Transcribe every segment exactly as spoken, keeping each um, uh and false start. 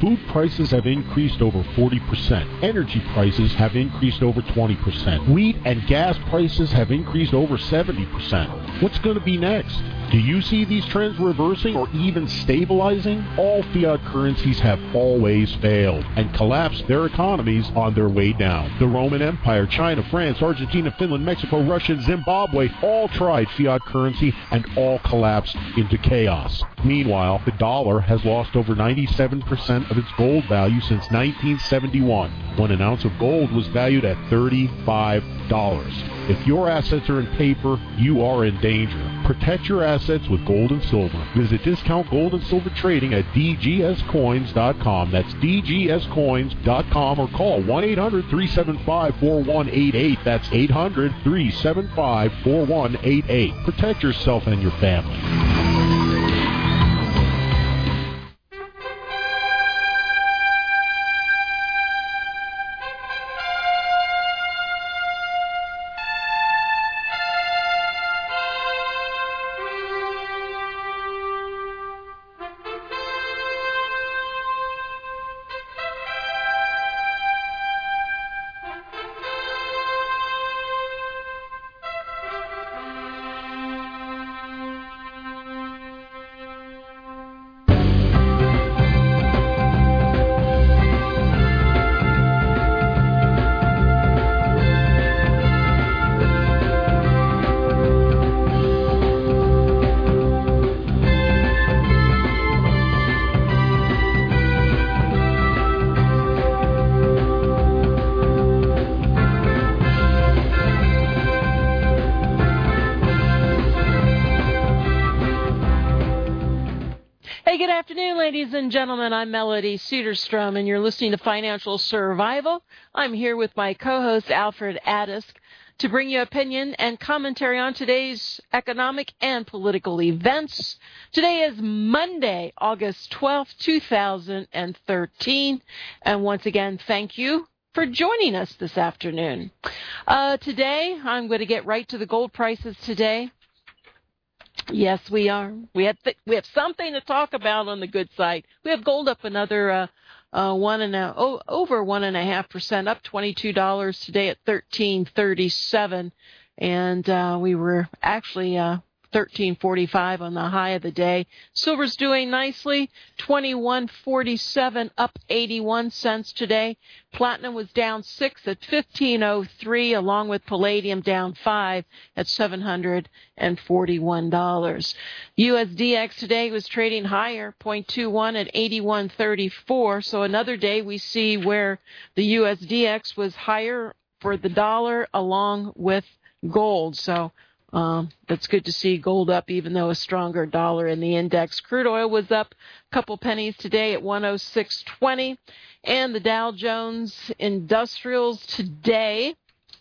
Food prices have increased over forty percent. Energy prices have increased over twenty percent. Wheat and gas prices have increased over seventy percent. What's going to be next? Do you see these trends reversing or even stabilizing? All fiat currencies have always failed and collapsed their economies on their way down. The Roman Empire, China, France, Argentina, Finland, Mexico, Russia, and Zimbabwe all tried fiat currency and all collapsed into chaos. Meanwhile, the dollar has lost over ninety-seven percent of its gold value since nineteen seventy-one, when an ounce of gold was valued at thirty-five dollars. If your assets are in paper, you are in danger. Protect your assets with gold and silver. Visit Discount Gold and Silver Trading at d g s coins dot com. That's d g s coins dot com, or call one eight hundred three seven five four one eight eight. That's eight hundred three seven five four one eight eight. Protect yourself and your family. Ladies and gentlemen, I'm Melody Cedarstrom, and you're listening to Financial Survival. I'm here with my co-host, Alfred Addisk, to bring you opinion and commentary on today's economic and political events. Today is Monday, August twelfth, two thousand thirteen, and once again, thank you for joining us this afternoon. Uh, today, I'm going to get right to the gold prices today. Yes, we are. We have th- we have something to talk about on the good side. We have gold up another uh, uh, one and a, oh, over one and a half percent, up twenty-two dollars today at thirteen thirty-seven, and uh, we were actually uh, thirteen forty-five on the high of the day. Silver's doing nicely, twenty-one forty-seven, up eighty-one cents today. Platinum was down six at fifteen oh three, along with palladium down five at seven hundred forty-one dollars. U S D X today was trading higher, zero point two one at eighty-one thirty-four. So another day we see where the U S D X was higher for the dollar along with gold. So Um, that's good to see gold up, even though a stronger dollar in the index. Crude oil was up a couple pennies today at one oh six twenty. And the Dow Jones Industrials today,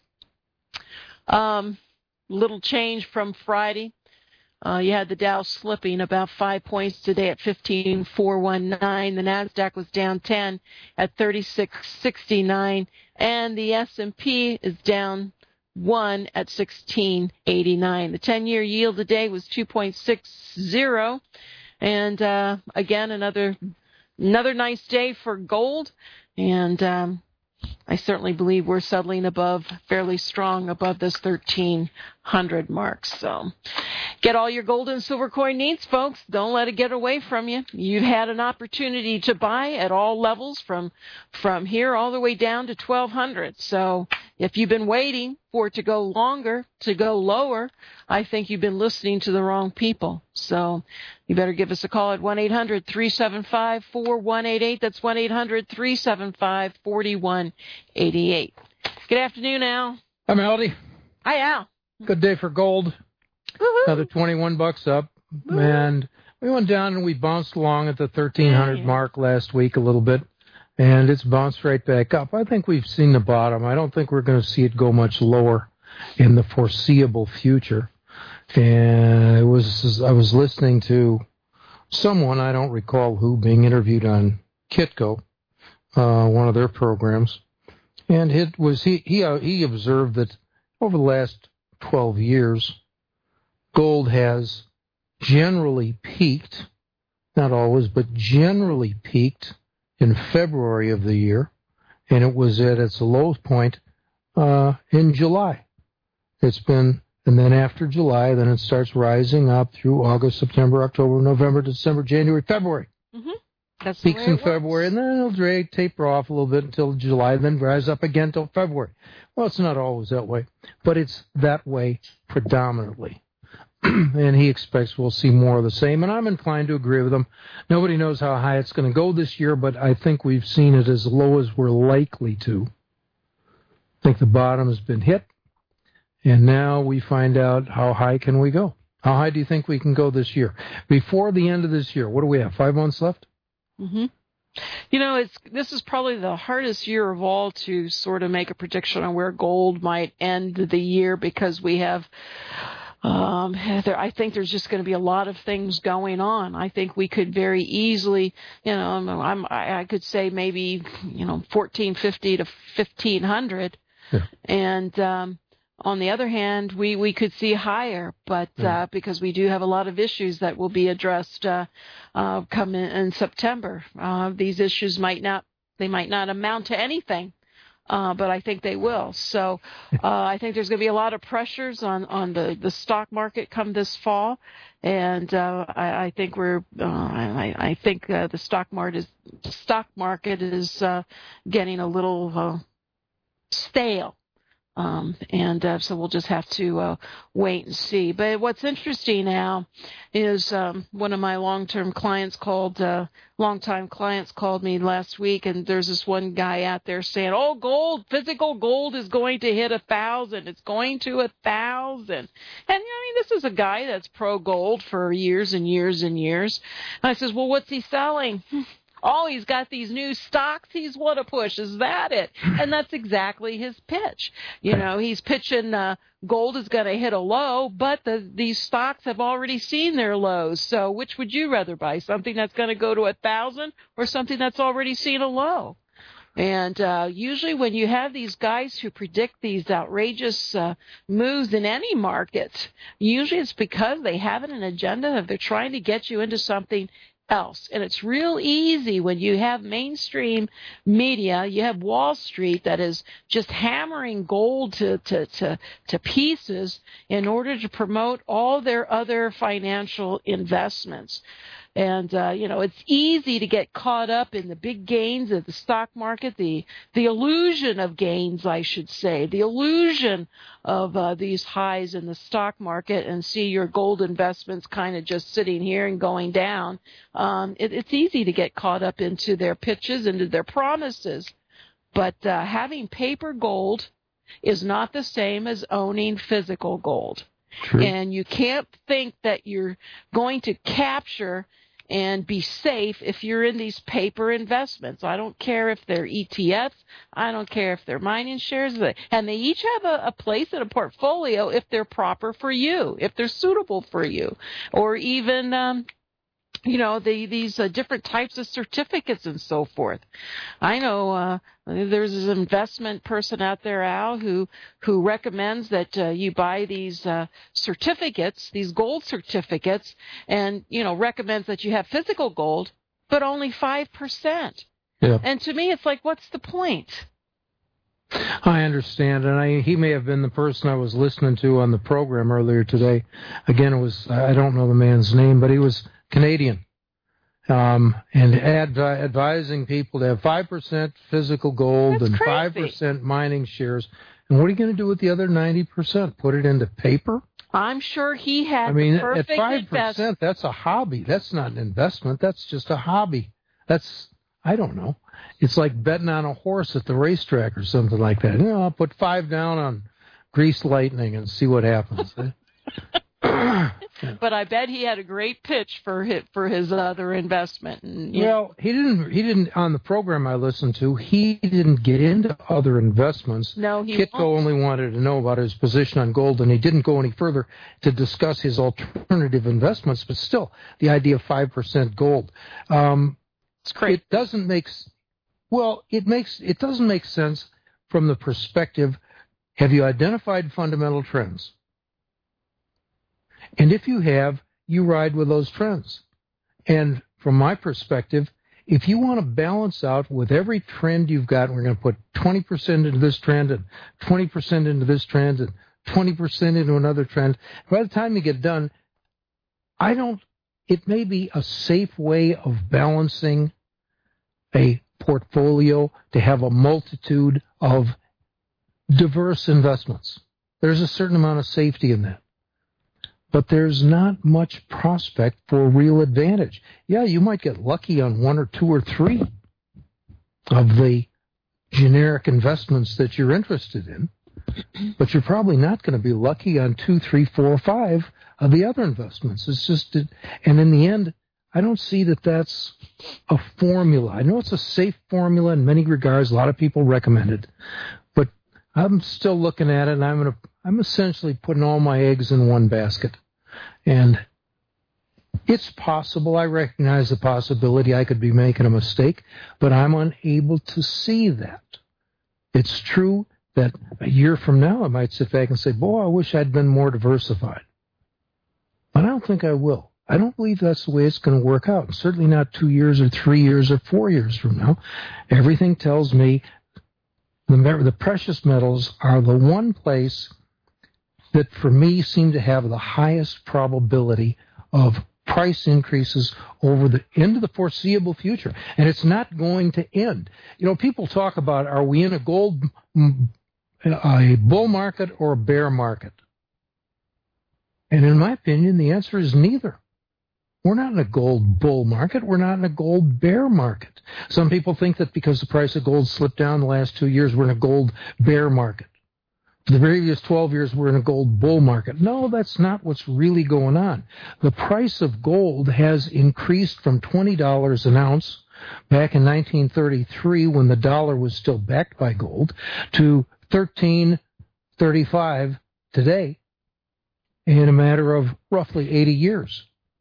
um, little change from Friday. Uh, you had the Dow slipping about five points today at fifteen four nineteen. The NASDAQ was down ten at thirty-six sixty-nine. And the S and P is down one at sixteen eighty-nine. The ten-year yield today was two point six zero, and uh, again another another nice day for gold. And um, I certainly believe we're settling above, fairly strong above this thirteen hundred mark. So get all your gold and silver coin needs, folks. Don't let it get away from you. You've had an opportunity to buy at all levels, from from here all the way down to twelve hundred. So if you've been waiting for it to go longer, to go lower, I think you've been listening to the wrong people. So you better give us a call at one eight hundred three seven five four one eight eight. That's one eight hundred three seven five four one eight eight. Good afternoon, Al. Hi, Melody. Hi, Al. Good day for gold. Woo-hoo. Another twenty-one bucks up. Woo-hoo. And we went down and we bounced along at the thirteen hundred yeah. mark last week a little bit. And it's bounced right back up. I think we've seen the bottom. I don't think we're going to see it go much lower in the foreseeable future. And it was I was listening to someone, I don't recall who, being interviewed on Kitco, uh, one of their programs. And it was he he uh, he observed that over the last twelve years, gold has generally peaked, not always, but generally peaked in February of the year, and it was at its lowest point uh, in July. It's been, and then after July, then it starts rising up through August, September, October, November, December, January, February. Mm-hmm. That's Peaks in works. February, and then it'll drag, taper off a little bit until July, then rise up again till February. Well, it's not always that way, but it's that way predominantly. And he expects we'll see more of the same, and I'm inclined to agree with him. Nobody knows how high it's going to go this year, but I think we've seen it as low as we're likely to. I think the bottom has been hit, and now we find out how high can we go. How high do you think we can go this year? Before the end of this year, what do we have, five months left? Mm-hmm. You know, it's this is probably the hardest year of all to sort of make a prediction on where gold might end the year, because we have, um, there, I think there's just going to be a lot of things going on. I think we could very easily, you know, I'm, I, I could say maybe, you know, fourteen fifty to fifteen hundred, yeah. and um, on the other hand, we, we could see higher, but uh, because we do have a lot of issues that will be addressed uh, uh, come in, in September. Uh, these issues might not they might not amount to anything, uh, but I think they will. So uh, I think there's going to be a lot of pressures on, on the, the stock market come this fall, and uh, I, I think we're uh, I, I think uh, the stock market is stock market is uh, getting a little uh, stale. Um, and uh, so we'll just have to uh, wait and see. But what's interesting now is um, one of my long-term clients called, uh, long-time clients called me last week, and there's this one guy out there saying, oh, gold, physical gold is going to hit a thousand. It's going to a thousand. And, I mean, this is a guy that's pro-gold for years and years and years. And I says, well, what's he selling? Oh, he's got these new stocks he's want to push. Is that it? And that's exactly his pitch. You know, he's pitching uh, gold is going to hit a low, but the, these stocks have already seen their lows. So which would you rather buy, something that's going to go to a thousand or something that's already seen a low? And uh, usually when you have these guys who predict these outrageous uh, moves in any market, usually it's because they have an agenda that they're trying to get you into something else. And it's real easy when you have mainstream media, you have Wall Street that is just hammering gold to, to, to, to pieces in order to promote all their other financial investments. And, uh, you know, it's easy to get caught up in the big gains of the stock market, the the illusion of gains, I should say, the illusion of uh, these highs in the stock market, and see your gold investments kind of just sitting here and going down. Um, it, it's easy to get caught up into their pitches, into their promises. But uh, having paper gold is not the same as owning physical gold. True. And you can't think that you're going to capture and be safe if you're in these paper investments. I don't care if they're E T Fs. I don't care if they're mining shares. And they each have a, a place in a portfolio if they're proper for you, if they're suitable for you. Or even, um, you know, the, these uh, different types of certificates and so forth. I know uh, there's an investment person out there, Al, who who recommends that uh, you buy these uh, certificates, these gold certificates, and, you know, recommends that you have physical gold, but only five percent. Yeah. And to me, it's like, what's the point? I understand, and I, he may have been the person I was listening to on the program earlier today. Again, it was, I don't know the man's name, but he was Canadian, um, and advi- advising people to have five percent physical gold That's and crazy. five percent mining shares. And what are you going to do with the other ninety percent? Put it into paper? I'm sure he had I mean, the perfect at five percent, investment. that's a hobby. That's not an investment. That's just a hobby. That's, I don't know. It's like betting on a horse at the racetrack or something like that. You know, I'll put five down on Grease Lightning and see what happens. But I bet he had a great pitch for his, for his other investment. And, well, know. he didn't. He didn't on the program I listened to. He didn't get into other investments. No, he Kitco won't. only wanted to know about his position on gold, and he didn't go any further to discuss his alternative investments. But still, the idea of five percent gold. Um, it's crazy. It doesn't make. Well, it makes. It doesn't make sense from the perspective. Have you identified fundamental trends? And if you have, you ride with those trends. And from my perspective, if you want to balance out with every trend you've got, we're going to put twenty percent into this trend and twenty percent into this trend and twenty percent into another trend. By the time you get done, I don't, it may be a safe way of balancing a portfolio to have a multitude of diverse investments. There's a certain amount of safety in that. But there's not much prospect for real advantage. Yeah, you might get lucky on one or two or three of the generic investments that you're interested in, but you're probably not going to be lucky on two, three, four, or five of the other investments. It's just, and in the end, I don't see that that's a formula. I know it's a safe formula in many regards. A lot of people recommend it, but I'm still looking at it, and I'm going to, I'm essentially putting all my eggs in one basket. And it's possible. I recognize the possibility I could be making a mistake, but I'm unable to see that. It's true that a year from now I might sit back and say, boy, I wish I'd been more diversified. But I don't think I will. I don't believe that's the way it's going to work out. Certainly not two years or three years or four years from now. Everything tells me the, the precious metals are the one place that for me seem to have the highest probability of price increases over the into the foreseeable future. And it's not going to end. You know, people talk about, are we in a gold, a bull market or a bear market? And in my opinion, the answer is neither. We're not in a gold bull market. We're not in a gold bear market. Some people think that because the price of gold slipped down the last two years, we're in a gold bear market. For the previous twelve years, we're in a gold bull market. No, that's not what's really going on. The price of gold has increased from twenty dollars an ounce back in nineteen thirty-three, when the dollar was still backed by gold, to thirteen thirty-five today in a matter of roughly eighty years.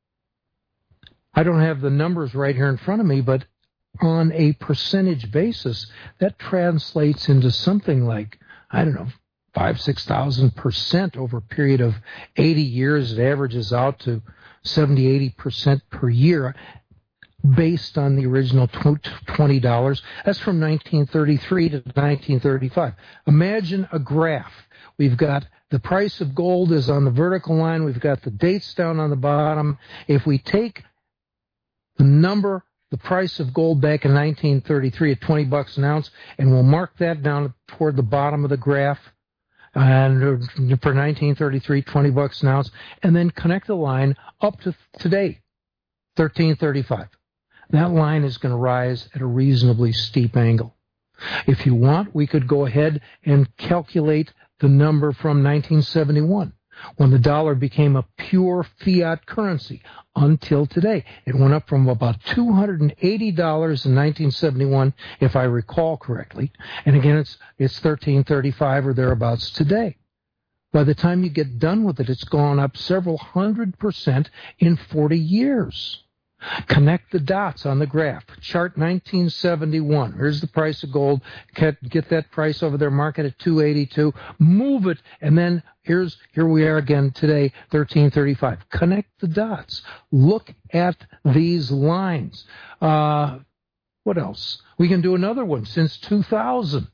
I don't have the numbers right here in front of me, but on a percentage basis, that translates into something like, I don't know, five, six thousand percent over a period of eighty years. It averages out to seventy, eighty percent per year based on the original twenty dollars. That's from nineteen thirty-three to nineteen thirty-five. Imagine a graph. We've got the price of gold is on the vertical line. We've got the dates down on the bottom. If we take the number, the price of gold back in nineteen thirty-three at twenty bucks an ounce, and we'll mark that down toward the bottom of the graph, and for nineteen thirty-three, twenty bucks an ounce, and then connect the line up to today, thirteen thirty-five. That line is going to rise at a reasonably steep angle. If you want, we could go ahead and calculate the number from nineteen seventy-one, when the dollar became a pure fiat currency, until today. It went up from about two hundred eighty dollars in nineteen seventy-one, if I recall correctly, and again, it's it's thirteen thirty-five or thereabouts today. By the time you get done with it, it's gone up several hundred percent in forty years. Connect the dots on the graph. Chart nineteen seventy-one. Here's the price of gold. Get that price over there, mark it at two eighty-two. Move it, and then here's here we are again today, thirteen thirty-five. Connect the dots. Look at these lines. Uh, what else? We can do another one since two thousand,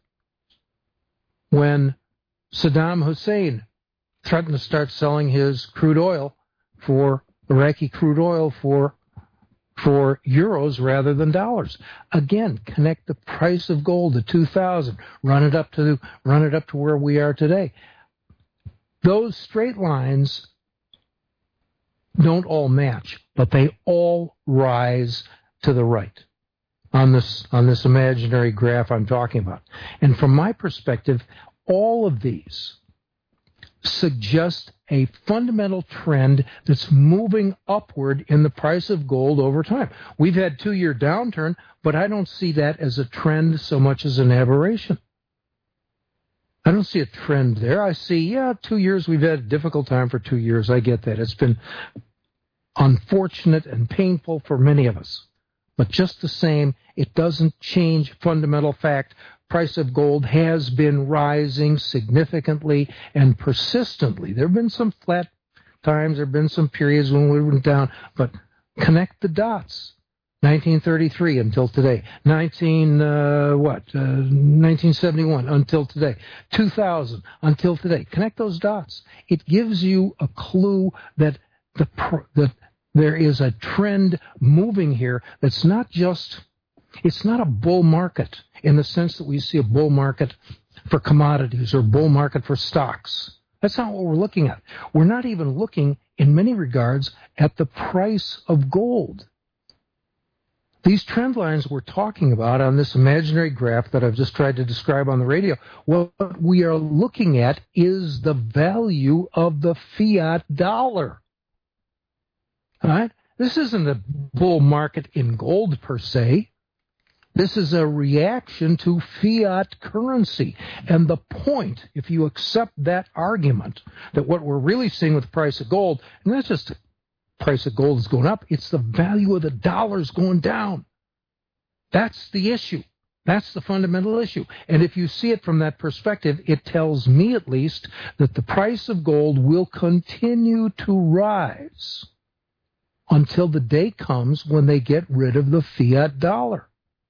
when Saddam Hussein threatened to start selling his crude oil for Iraqi crude oil for for euros rather than dollars. Again, connect the price of gold to two thousand. Run it up to run it up to where we are today. Those straight lines don't all match, but they all rise to the right on this on this imaginary graph I'm talking about. And from my perspective, all of these suggest a fundamental trend that's moving upward in the price of gold over time. We've had two-year downturn, but I don't see that as a trend so much as an aberration. I don't see a trend there. I see, yeah, two years, we've had a difficult time for two years. I get that. It's been unfortunate and painful for many of us. But just the same, it doesn't change fundamental fact. Price of gold has been rising significantly and persistently. There have been some flat times, there have been some periods when we went down, but connect the dots. nineteen thirty-three until today. nineteen uh, what? Uh, nineteen seventy-one until today. two thousand until today. Connect those dots. It gives you a clue that the that there is a trend moving here that's not just, it's not a bull market in the sense that we see a bull market for commodities or bull market for stocks. That's not what we're looking at. We're not even looking, in many regards, at the price of gold. These trend lines we're talking about on this imaginary graph that I've just tried to describe on the radio, what we are looking at is the value of the fiat dollar. All right? This isn't a bull market in gold per se. This is a reaction to fiat currency. And the point, if you accept that argument, that what we're really seeing with the price of gold, and that's just the price of gold is going up, it's the value of the dollar is going down. That's the issue. That's the fundamental issue. And if you see it from that perspective, it tells me at least that the price of gold will continue to rise until the day comes when they get rid of the fiat dollar.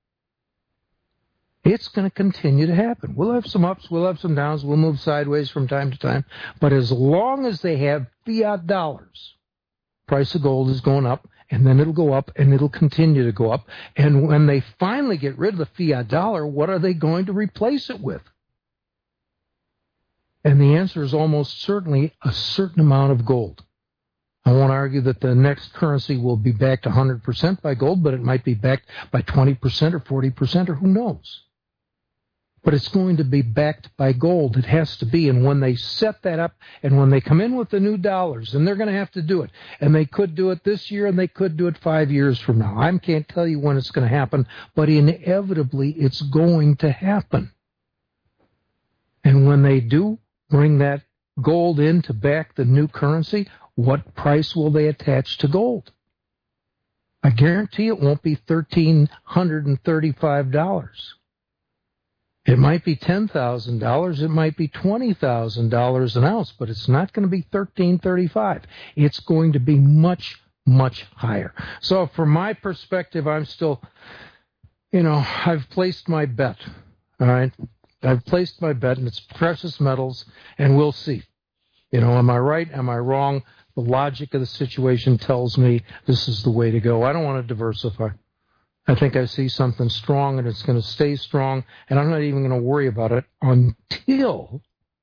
It's going to continue to happen. We'll have some ups, we'll have some downs, we'll move sideways from time to time. But as long as they have fiat dollars, price of gold is going up, and then it'll go up, and it'll continue to go up. And when they finally get rid of the fiat dollar, what are they going to replace it with? And the answer is almost certainly a certain amount of gold. I won't argue that the next currency will be backed one hundred percent by gold, but it might be backed by twenty percent or forty percent, or who knows. But it's going to be backed by gold. It has to be. And when they set that up, and when they come in with the new dollars, and they're going to have to do it, and they could do it this year, and they could do it five years from now. I can't tell you when it's going to happen, but inevitably it's going to happen. And when they do bring that gold in to back the new currency, what price will they attach to gold? I guarantee it won't be one thousand three hundred thirty-five dollars. It might be ten thousand dollars. It might be twenty thousand dollars an ounce, but it's not going to be thirteen thirty-five. It's going to be much, much higher. So from my perspective, I'm still, you know, I've placed my bet. All right? I've placed my bet, and it's precious metals, and we'll see. You know, am I right? Am I wrong? The logic of the situation tells me this is the way to go. I don't want to diversify. I think I see something strong, and it's going to stay strong, and I'm not even going to worry about it until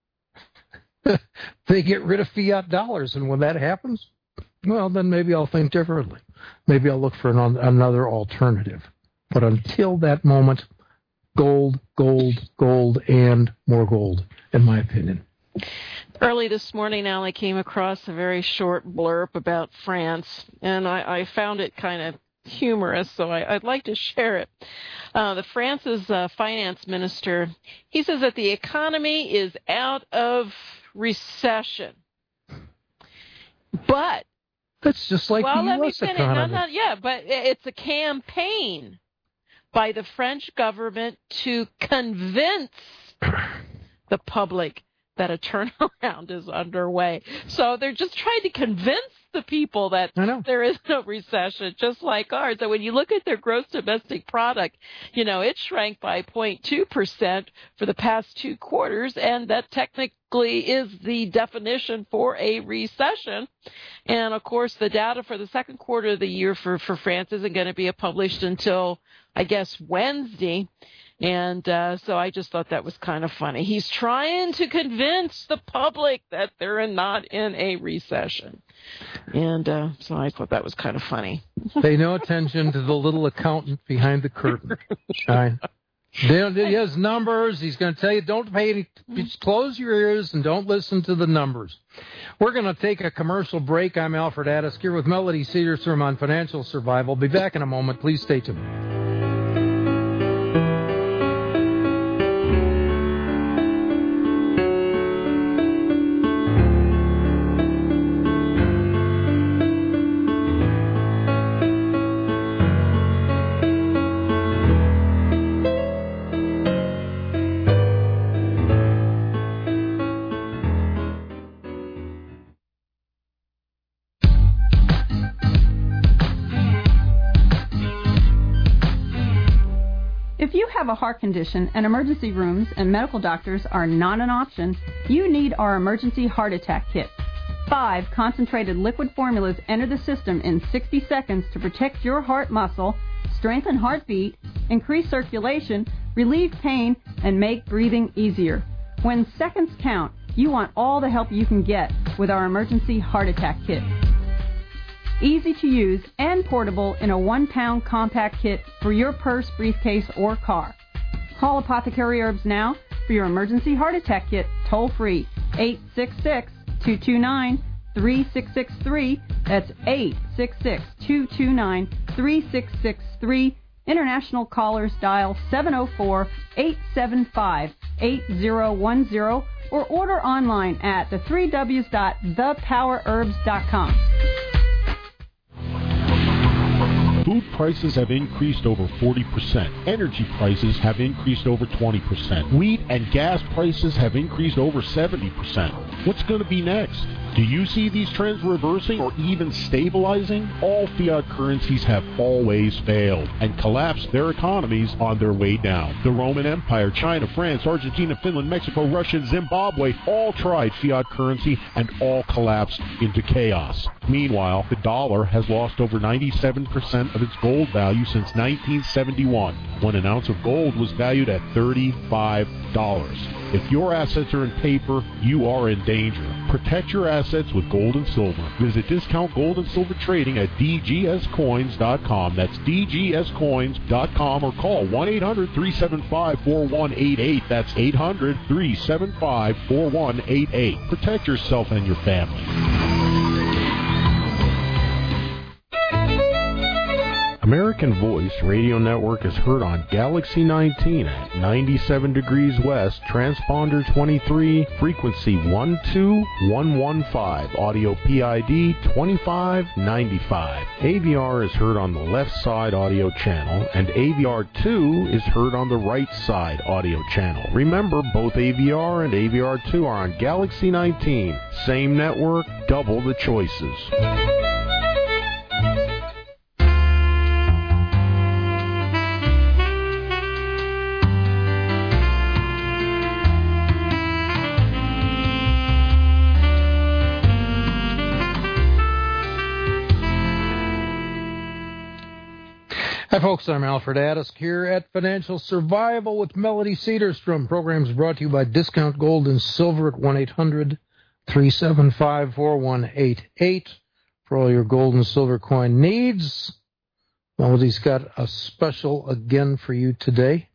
they get rid of fiat dollars. And when that happens, well, then maybe I'll think differently. Maybe I'll look for an, another alternative. But until that moment, gold, gold, gold, and more gold, in my opinion. Early this morning, Al, I came across a very short blurb about France, and I, I found it kind of humorous, so I, I'd like to share it. Uh, the France's uh, finance minister, he says that the economy is out of recession. But that's just like well, the let U S me finish. economy. No, no, yeah, but it's a campaign by the French government to convince the public that a turnaround is underway. So they're just trying to convince the people that there is no recession, just like ours. And when you look at their gross domestic product, you know, it shrank by zero point two percent for the past two quarters, and that technically is the definition for a recession. And, of course, the data for the second quarter of the year for, for France isn't going to be published until, I guess, Wednesday. And uh, so I just thought that was kind of funny. He's trying to convince the public that they're not in a recession. And uh, so I thought that was kind of funny. Pay no attention to the little accountant behind the curtain. Right. He has numbers. He's going to tell you, don't pay any, just close your ears and don't listen to the numbers. We're going to take a commercial break. I'm Alfred Addis here with Melody Cedarstrom on Financial Survival. Be back in a moment. Please stay tuned. If you have a heart condition and emergency rooms and medical doctors are not an option, you need our Emergency Heart Attack Kit. Five concentrated liquid formulas enter the system in sixty seconds to protect your heart muscle, strengthen heartbeat, increase circulation, relieve pain, and make breathing easier. When seconds count, you want all the help you can get with our Emergency Heart Attack Kit. Easy to use and portable in a one-pound compact kit for your purse, briefcase, or car. Call Apothecary Herbs now for your Emergency Heart Attack Kit toll-free, eight six six, two two nine, three six six three. That's eight six six, two two nine, three six six three. International callers dial seven oh four, eight seven five, eight oh one oh or order online at the three w's dot the power herbs dot com. Food prices have increased over forty percent. Energy prices have increased over twenty percent. Wheat and gas prices have increased over seventy percent. What's going to be next? Do you see these trends reversing or even stabilizing? All fiat currencies have always failed and collapsed their economies on their way down. The Roman Empire, China, France, Argentina, Finland, Mexico, Russia, and Zimbabwe all tried fiat currency and all collapsed into chaos. Meanwhile, the dollar has lost over ninety-seven percent of its gold value since nineteen seventy-one, when an ounce of gold was valued at thirty-five dollars. If your assets are in paper, you are in danger. Protect your assets with gold and silver. Visit Discount Gold and Silver Trading at d g s coins dot com. That's d g s coins dot com or call one eight hundred, three seven five, four one eight eight. That's eight hundred, three seven five, four one eight eight. Protect yourself and your family. American Voice Radio Network is heard on Galaxy nineteen at ninety-seven degrees west, transponder twenty-three, frequency one two one one five, audio P I D twenty-five ninety-five. A V R is heard on the left side audio channel, and A V R two is heard on the right side audio channel. Remember, both A V R and A V R two are on Galaxy nineteen. Same network, double the choices. Hi, folks. I'm Alfred Addisk here at Financial Survival with Melody Cedarstrom. Programs brought to you by Discount Gold and Silver at one eight hundred, three seven five, four one eight eight for all your gold and silver coin needs. Melody's got a special again for you today.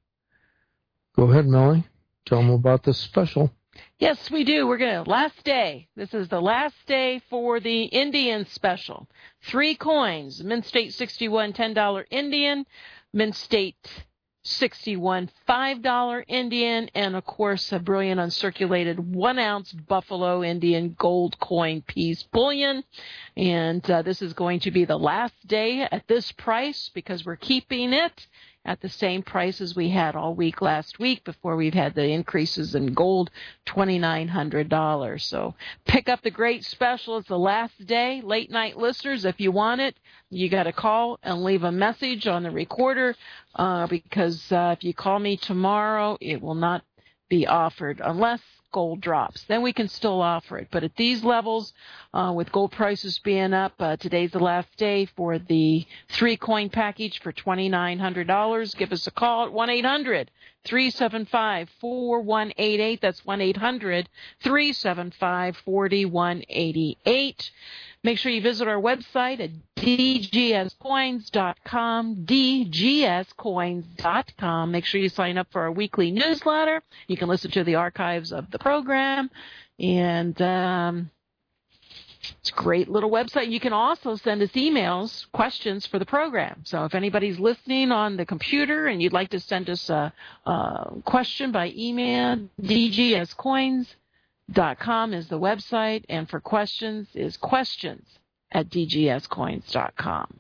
Go ahead, Melody. Tell them about this special. Yes, we do. We're going to, last day. This is the last day for the Indian special. Three coins, Mint State sixty-one ten dollar Indian, Mint State sixty-one five dollar Indian, and of course a brilliant uncirculated one ounce Buffalo Indian gold coin piece bullion. And uh, this is going to be the last day at this price because we're keeping it at the same price as we had all week last week before we've had the increases in gold, two thousand nine hundred dollars. So pick up the great special. It's the last day. Late night listeners, if you want it, you got to call and leave a message on the recorder uh, because uh, if you call me tomorrow, it will not be offered unless gold drops. Then we can still offer it. But at these levels, uh, with gold prices being up, uh, today's the last day for the three-coin package for two thousand nine hundred dollars. Give us a call at one eight hundred, three seven five, four one eight eight. That's one eight hundred, three seven five, four one eight eight. Make sure you visit our website at d g s coins dot com, d g s coins dot com. Make sure you sign up for our weekly newsletter. You can listen to the archives of the program, and um, it's a great little website. You can also send us emails, questions for the program. So if anybody's listening on the computer and you'd like to send us a, a question by email, d g s coins dot com is the website, and for questions is questions at d g s coins dot com.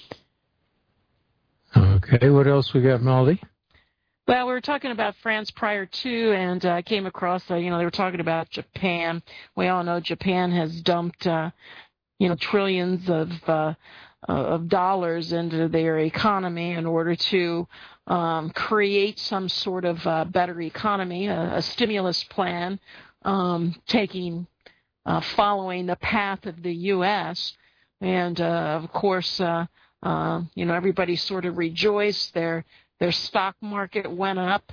Okay, what else we got, Melody? Well, we were talking about France prior to, and I uh, came across, uh, you know, they were talking about Japan. We all know Japan has dumped, uh, you know, trillions of uh, of dollars into their economy in order to um, create some sort of uh, better economy, a, a stimulus plan, um, taking, uh, following the path of the U S And uh, of course, uh, uh, you know, everybody sort of rejoiced. Their their stock market went up,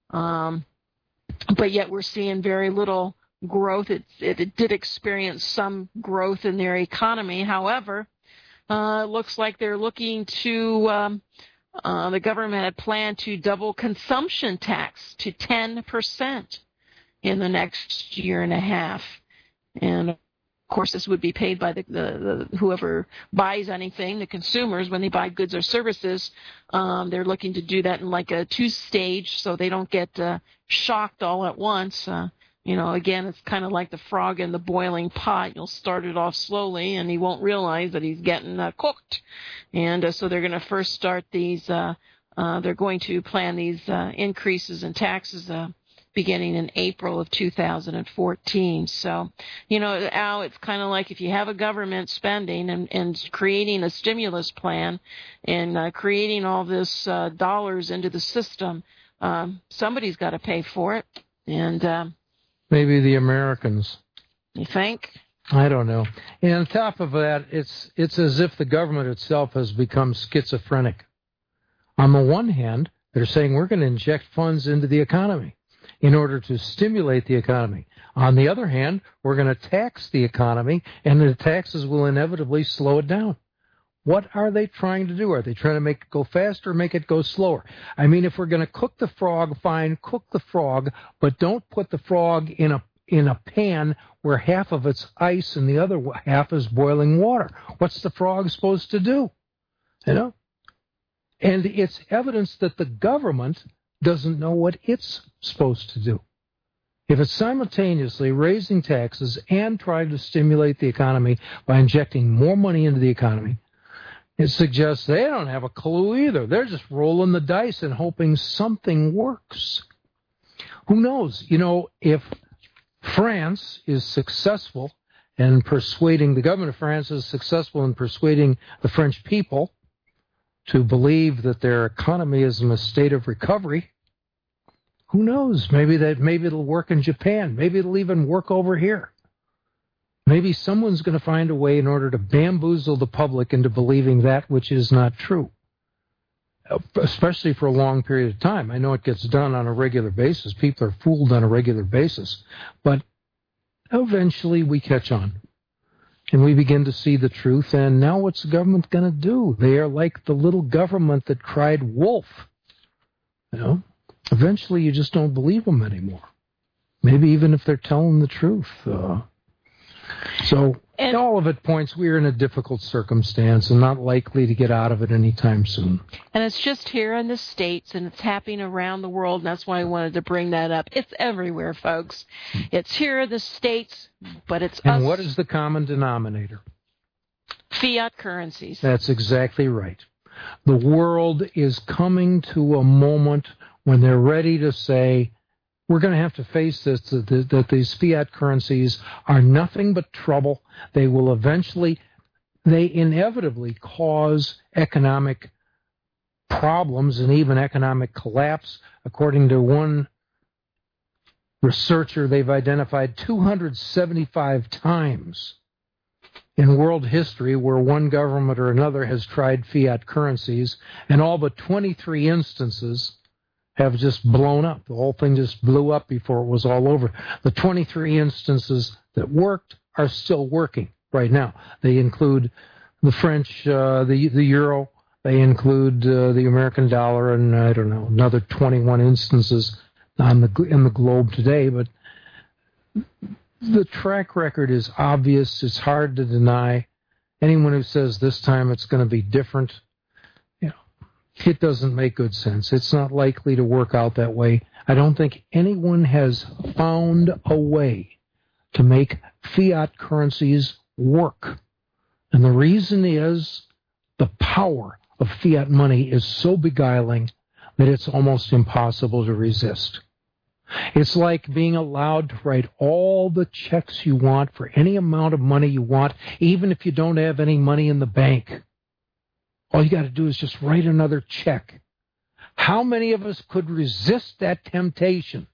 um, but yet we're seeing very little growth. It, it, it did experience some growth in their economy. However, uh, it looks like they're looking to, um, uh, the government had planned to double consumption tax to ten percent in the next year and a half. And of course, this would be paid by the, the, the whoever buys anything, the consumers, when they buy goods or services. Um, they're looking to do that in like a two-stage so they don't get uh, shocked all at once. Uh, You know, again, it's kind of like the frog in the boiling pot. You'll start it off slowly, and he won't realize that he's getting uh, cooked. And uh, so they're going to first start these, uh, uh, they're going to plan these uh, increases in taxes uh, beginning in April of two thousand fourteen. So, you know, Al, it's kind of like if you have a government spending and, and creating a stimulus plan and uh, creating all this uh, dollars into the system, um, somebody's got to pay for it. And, um, maybe the Americans. You think? I don't know. And on top of that, it's it's as if the government itself has become schizophrenic. On the one hand, they're saying we're going to inject funds into the economy in order to stimulate the economy. On the other hand, we're going to tax the economy, and the taxes will inevitably slow it down. What are they trying to do? Are they trying to make it go faster or make it go slower? I mean, if we're going to cook the frog, fine, cook the frog, but don't put the frog in a in a pan where half of it's ice and the other half is boiling water. What's the frog supposed to do? You know? And it's evidence that the government doesn't know what it's supposed to do. If it's simultaneously raising taxes and trying to stimulate the economy by injecting more money into the economy, it suggests they don't have a clue either. They're just rolling the dice and hoping something works. Who knows? You know, if France is successful in persuading, the government of France is successful in persuading the French people to believe that their economy is in a state of recovery, who knows? Maybe that maybe it'll work in Japan. Maybe it'll even work over here. Maybe someone's going to find a way in order to bamboozle the public into believing that which is not true, especially for a long period of time. I know it gets done on a regular basis. People are fooled on a regular basis. But eventually we catch on, and we begin to see the truth. And now what's the government going to do? They are like the little government that cried wolf. You know, eventually you just don't believe them anymore. Maybe even if they're telling the truth. Uh, So and, all of it points we're in a difficult circumstance and not likely to get out of it anytime soon. And it's just here in the States, and it's happening around the world, and that's why I wanted to bring that up. It's everywhere, folks. It's here in the States, but it's and us. And what is the common denominator? Fiat currencies. That's exactly right. The world is coming to a moment when they're ready to say, we're going to have to face this, that, that these fiat currencies are nothing but trouble. They will eventually, they inevitably cause economic problems and even economic collapse. According to one researcher, they've identified two hundred seventy-five times in world history where one government or another has tried fiat currencies, and all but twenty-three instances have just blown up. The whole thing just blew up before it was all over. The twenty-three instances that worked are still working right now. They include the French, uh, the the euro. They include uh, the American dollar, and I don't know, another twenty-one instances on the in the globe today. But the track record is obvious. It's hard to deny. Anyone who says this time it's going to be different, it doesn't make good sense. It's not likely to work out that way. I don't think anyone has found a way to make fiat currencies work. And the reason is the power of fiat money is so beguiling that it's almost impossible to resist. It's like being allowed to write all the checks you want for any amount of money you want, even if you don't have any money in the bank. All you got to do is just write another check. How many of us could resist that temptation?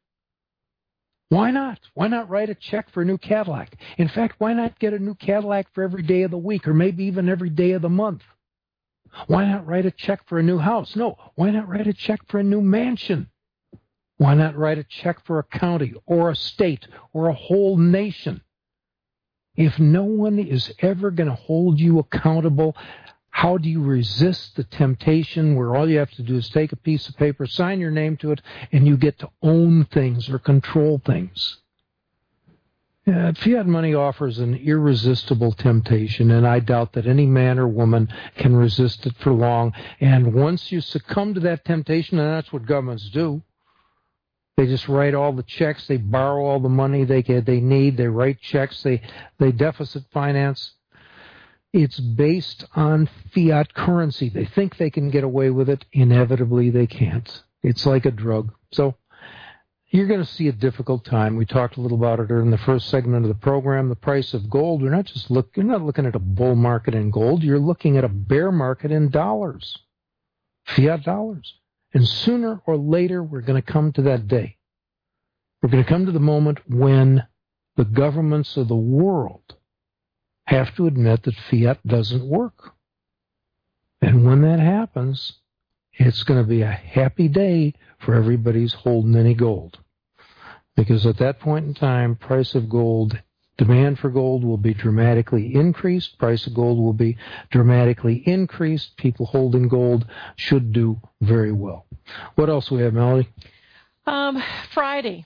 Why not? Why not write a check for a new Cadillac? In fact, why not get a new Cadillac for every day of the week or maybe even every day of the month? Why not write a check for a new house? No, why not write a check for a new mansion? Why not write a check for a county or a state or a whole nation? If no one is ever going to hold you accountable, how do you resist the temptation where all you have to do is take a piece of paper, sign your name to it, and you get to own things or control things? Yeah, fiat money offers an irresistible temptation, and I doubt that any man or woman can resist it for long. And once you succumb to that temptation, and that's what governments do, they just write all the checks, they borrow all the money they get, they need, they write checks, they, they deficit finance. It's based on fiat currency. They think they can get away with it. Inevitably, they can't. It's like a drug. So you're going to see a difficult time. We talked a little about it in the first segment of the program. The price of gold, we're not just look, you're not looking at a bull market in gold. You're looking at a bear market in dollars, fiat dollars. And sooner or later, we're going to come to that day. We're going to come to the moment when the governments of the world have to admit that fiat doesn't work. And when that happens, it's going to be a happy day for everybody who's holding any gold. Because at that point in time, price of gold, demand for gold will be dramatically increased. Price of gold will be dramatically increased. People holding gold should do very well. What else do we have, Melody? Um, Friday,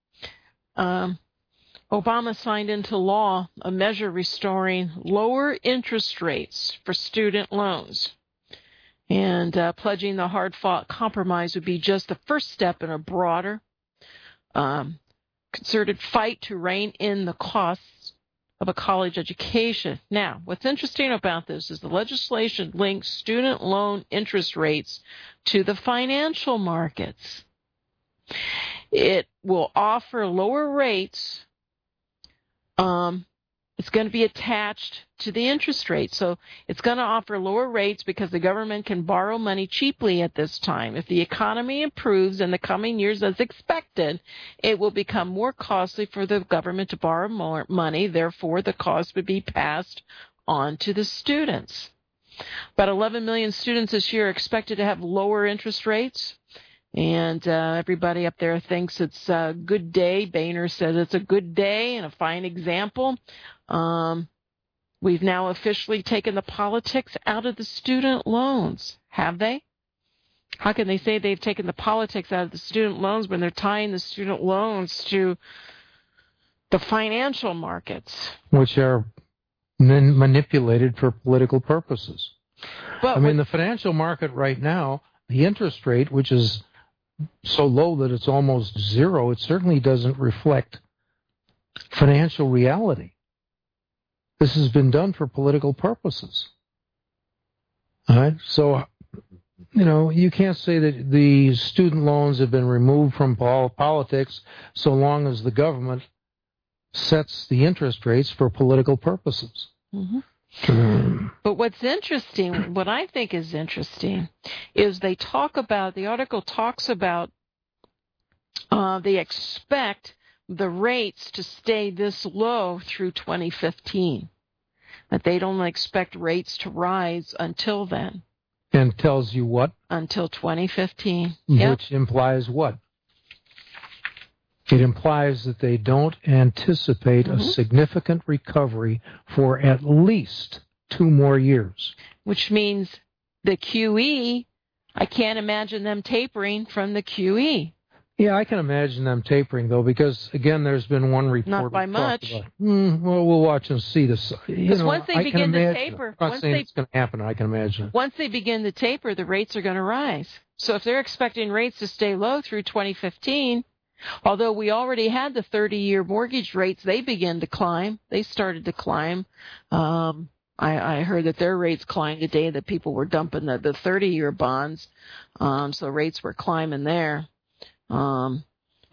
um, Obama signed into law a measure restoring lower interest rates for student loans. And uh, pledging the hard-fought compromise would be just the first step in a broader um, concerted fight to rein in the costs of a college education. Now, what's interesting about this is the legislation links student loan interest rates to the financial markets. It will offer lower rates. Um, it's going to be attached to the interest rate. So it's going to offer lower rates because the government can borrow money cheaply at this time. If the economy improves in the coming years as expected, it will become more costly for the government to borrow more money. Therefore, the cost would be passed on to the students. About eleven million students this year are expected to have lower interest rates. And uh, everybody up there thinks it's a good day. Boehner says it's a good day and a fine example. Um, we've now officially taken the politics out of the student loans. Have they? How can they say they've taken the politics out of the student loans when they're tying the student loans to the financial markets? Which are man- manipulated for political purposes. But I mean, the financial market right now, the interest rate, which is so low that it's almost zero, it certainly doesn't reflect financial reality. This has been done for political purposes. All right? So, you know, you can't say that the student loans have been removed from politics so long as the government sets the interest rates for political purposes. Mm-hmm. Mm. But what's interesting, what I think is interesting, is they talk about, the article talks about uh, they expect the rates to stay this low through twenty fifteen, that they don't expect rates to rise until then. And tells you what? Until twenty fifteen. Which yep. implies what? It implies that they don't anticipate mm-hmm. a significant recovery for at least two more years. Which means the Q E, I can't imagine them tapering from the Q E. Yeah, I can imagine them tapering, though, because, again, there's been one report. Not by much. About, mm, well, we'll watch and see this. Because once they I begin to imagine, taper. I'm not once saying they, it's going to happen. I can imagine. Once they begin to taper, the rates are going to rise. So if they're expecting rates to stay low through twenty fifteen, although we already had the thirty-year mortgage rates, they began to climb. They started to climb. Um, I, I heard that their rates climbed today, that people were dumping the, the thirty-year bonds. Um, so rates were climbing there. Um,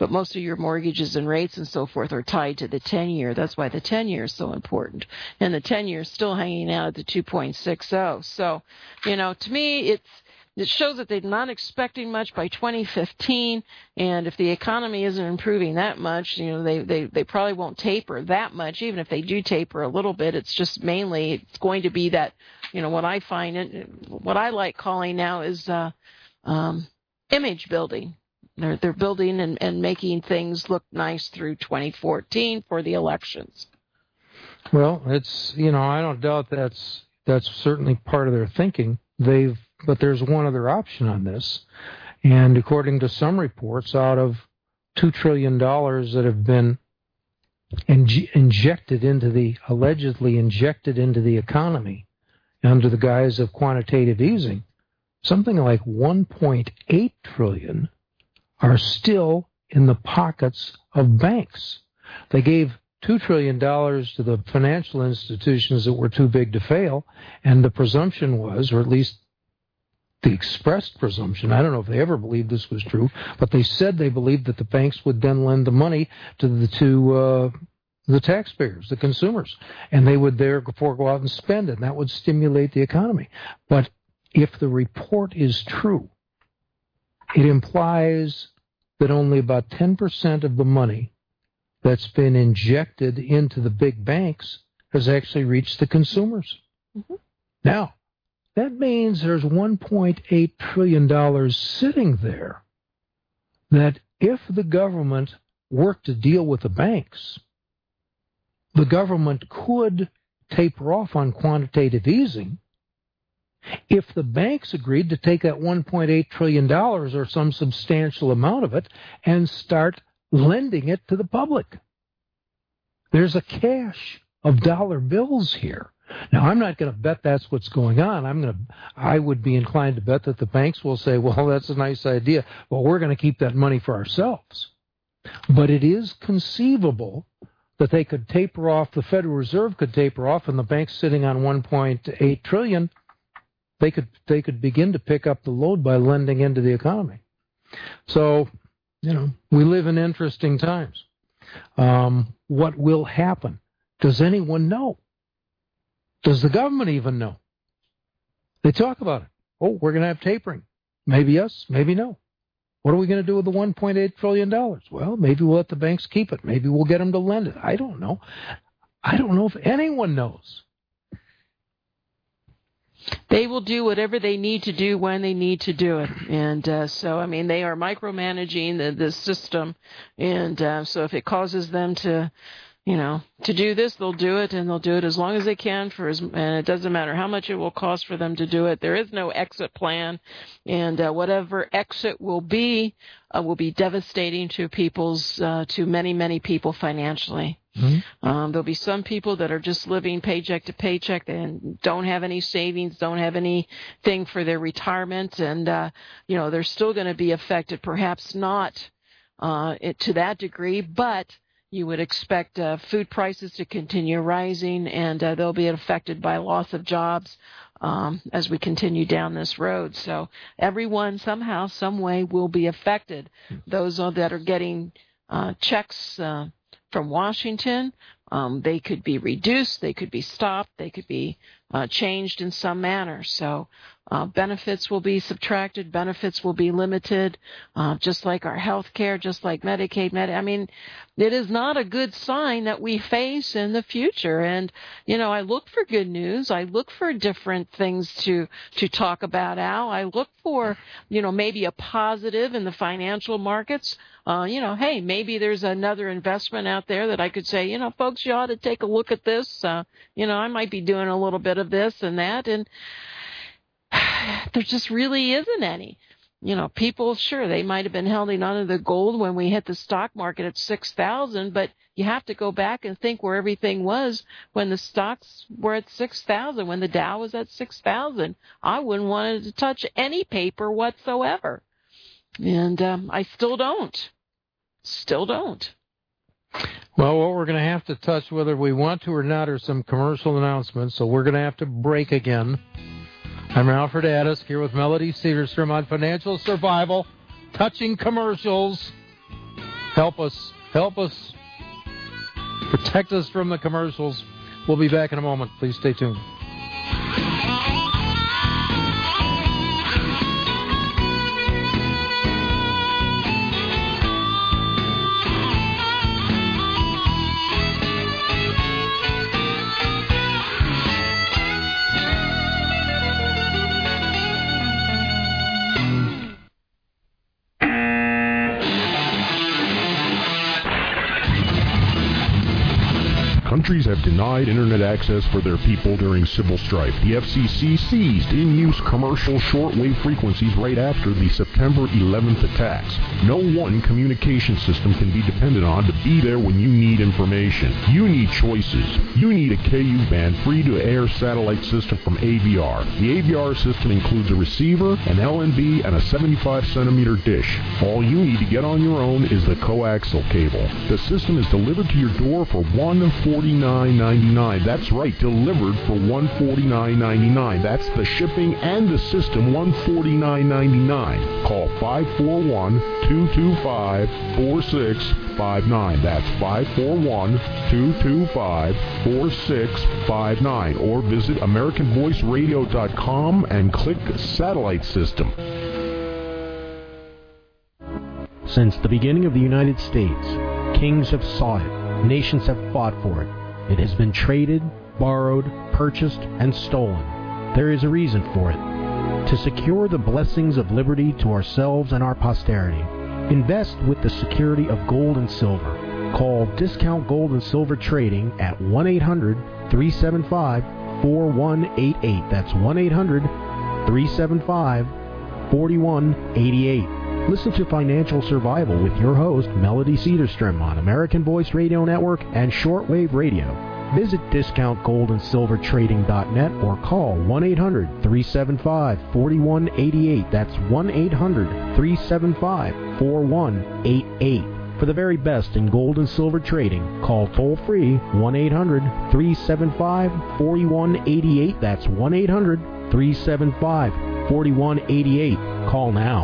but most of your mortgages and rates and so forth are tied to the ten-year. That's why the ten-year is so important. And the ten-year is still hanging out at the two point six oh. So, you know, to me, it's it shows that they're not expecting much by twenty fifteen, and if the economy isn't improving that much, you know, they, they, they probably won't taper that much. Even if they do taper a little bit, it's just mainly it's going to be that, you know, what I find, it, what I like calling now is uh, um, image building. They're, they're building and, and making things look nice through twenty fourteen for the elections. Well, it's, you know, I don't doubt that's that's certainly part of their thinking. They've But there's one other option on this, and according to some reports, out of two trillion dollars that have been inj- injected into the, allegedly injected into the economy under the guise of quantitative easing, something like one point eight trillion dollars are still in the pockets of banks. They gave two trillion dollars to the financial institutions that were too big to fail, and the presumption was, or at least the expressed presumption, I don't know if they ever believed this was true, but they said they believed that the banks would then lend the money to the to uh, the taxpayers, the consumers, and they would therefore go out and spend it, and that would stimulate the economy. But if the report is true, it implies that only about ten percent of the money that's been injected into the big banks has actually reached the consumers. Mm-hmm. Now, that means there's one point eight trillion dollars sitting there that if the government worked to deal with the banks, the government could taper off on quantitative easing. If the banks agreed to take that one point eight trillion dollars or some substantial amount of it and start lending it to the public. There's a cache of dollar bills here. Now, I'm not going to bet that's what's going on. I'm going to, I would be inclined to bet that the banks will say, well, that's a nice idea, but we're going to keep that money for ourselves. But it is conceivable that they could taper off, the Federal Reserve could taper off, and the banks sitting on one point eight trillion dollars, they could they could begin to pick up the load by lending into the economy. So, you know, we live in interesting times. Um, what will happen? Does anyone know? Does the government even know? They talk about it. Oh, we're going to have tapering. Maybe yes, maybe no. What are we going to do with the one point eight trillion dollars? Well, maybe we'll let the banks keep it. Maybe we'll get them to lend it. I don't know. I don't know if anyone knows. They will do whatever they need to do when they need to do it. And uh, so, I mean, they are micromanaging the, the system. And uh, so if it causes them to, you know, to do this, they'll do it, and they'll do it as long as they can. For as, and it doesn't matter how much it will cost for them to do it. There is no exit plan, and uh, whatever exit will be uh, will be devastating to people's, uh, to many, many people financially. Mm-hmm. Um, there'll be some people that are just living paycheck to paycheck and don't have any savings, don't have anything for their retirement, and uh, you know, they're still going to be affected. Perhaps not uh, it, to that degree, but you would expect uh, food prices to continue rising, and uh, they'll be affected by loss of jobs um, as we continue down this road. So everyone somehow, some way will be affected. Those are, that are getting uh, checks uh, from Washington, um, they could be reduced, they could be stopped, they could be uh, changed in some manner. So uh, benefits will be subtracted, benefits will be limited, uh, just like our health care, just like Medicaid. Med- I mean, it is not a good sign that we face in the future. And, you know, I look for good news. I look for different things to, to talk about, Al. I look for, you know, maybe a positive in the financial markets. Uh, you know, hey, maybe there's another investment out there that I could say, you know, folks, you ought to take a look at this. Uh, you know, I might be doing a little bit of this and that. And there just really isn't any. You know, people, sure, they might have been holding on to the gold when we hit the stock market at six thousand, but you have to go back and think where everything was when the stocks were at six thousand, when the Dow was at six thousand. I wouldn't want to touch any paper whatsoever. And um, I still don't. Still don't. Well, what we're going to have to touch, whether we want to or not, are some commercial announcements, so we're going to have to break again. I'm Alfred Addis here with Melody Cedarstrom on Financial Survival, touching commercials. Help us. Help us. Protect us from the commercials. We'll be back in a moment. Please stay tuned. Countries have denied internet access for their people during civil strife. The F C C seized in-use commercial shortwave frequencies right after the September eleventh attacks. No one communication system can be depended on to be there when you need information. You need choices. You need a K U band free-to-air satellite system from A V R. The A V R system includes a receiver, an L N B, and a seventy-five centimeter dish. All you need to get on your own is the coaxial cable. The system is delivered to your door for one hundred forty-nine ninety-nine. That's right, delivered for one hundred forty-nine ninety-nine. That's the shipping and the system, one hundred forty-nine ninety-nine. Call five four one, two two five, four six five nine. That's five four one, two two five, four six five nine. Or visit American Voice Radio dot com and click Satellite System. Since the beginning of the United States, kings have sought it. Nations have fought for it. It has been traded, borrowed, purchased, and stolen. There is a reason for it. To secure the blessings of liberty to ourselves and our posterity, invest with the security of gold and silver. Call Discount Gold and Silver Trading at one eight hundred, three seven five, four one eight eight. That's one eight hundred, three seven five, four one eight eight. Listen to Financial Survival with your host, Melody Cedarstrom, on American Voice Radio Network and Shortwave Radio. Visit discount gold and silver trading dot net or call one eight hundred, three seven five, four one eight eight. That's one eight hundred, three seven five, four one eight eight. For the very best in gold and silver trading, call toll-free one eight hundred, three seven five, four one eight eight. That's one eight hundred, three seven five, four one eight eight. Call now.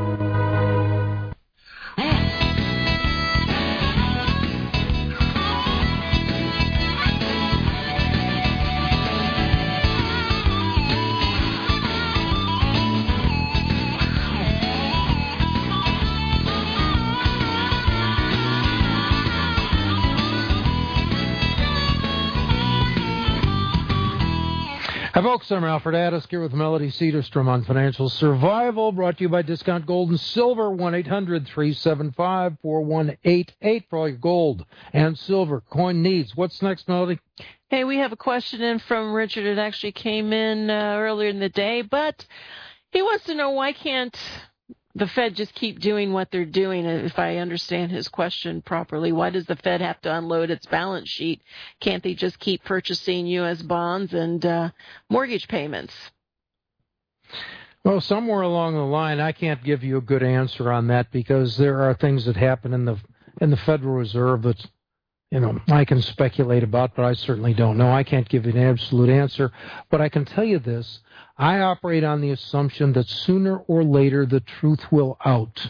Hi, folks. I'm Alfred Addis here with Melody Cedarstrom on Financial Survival, brought to you by Discount Gold and Silver, one eight hundred, three seven five, four one eight eight for all your gold and silver coin needs. What's next, Melody? Hey, we have a question in from Richard. It actually came in uh, earlier in the day, but he wants to know why can't the Fed just keep doing what they're doing, if I understand his question properly. Why does the Fed have to unload its balance sheet? Can't they just keep purchasing U S bonds and uh, mortgage payments? Well, somewhere along the line, I can't give you a good answer on that because there are things that happen in the in the Federal Reserve that, you know, I can speculate about, but I certainly don't know. I can't give you an absolute answer, but I can tell you this. I operate on the assumption that sooner or later the truth will out.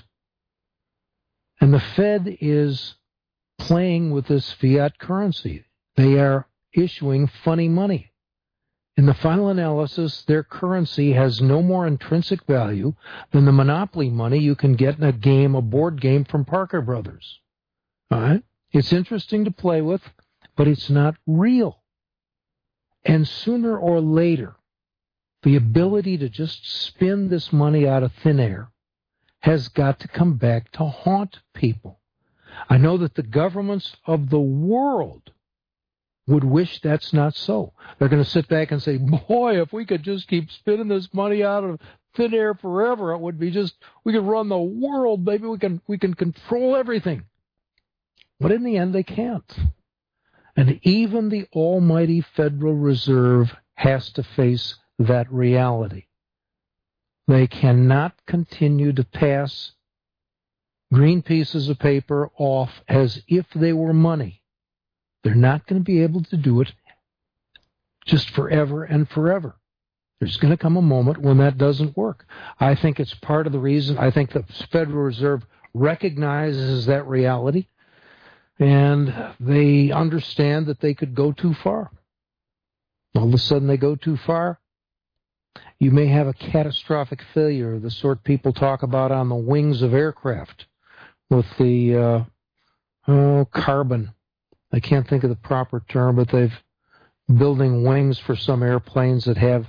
And the Fed is playing with this fiat currency. They are issuing funny money. In the final analysis, their currency has no more intrinsic value than the monopoly money you can get in a game, a board game from Parker Brothers. All right? It's interesting to play with, but it's not real. And sooner or later, the ability to just spin this money out of thin air has got to come back to haunt people. I know that the governments of the world would wish that's not so. They're going to sit back and say, boy, if we could just keep spinning this money out of thin air forever, it would be just, we could run the world, maybe we can we can control everything. But in the end, they can't. And even the almighty Federal Reserve has to face that reality. They cannot continue to pass green pieces of paper off as if they were money. They're not going to be able to do it just forever and forever. There's going to come a moment when that doesn't work. I think it's part of the reason. I think the Federal Reserve recognizes that reality, and they understand that they could go too far. All of a sudden they go too far. You may have a catastrophic failure, the sort people talk about on the wings of aircraft with the uh, oh, carbon. I can't think of the proper term, but they've building wings for some airplanes that have,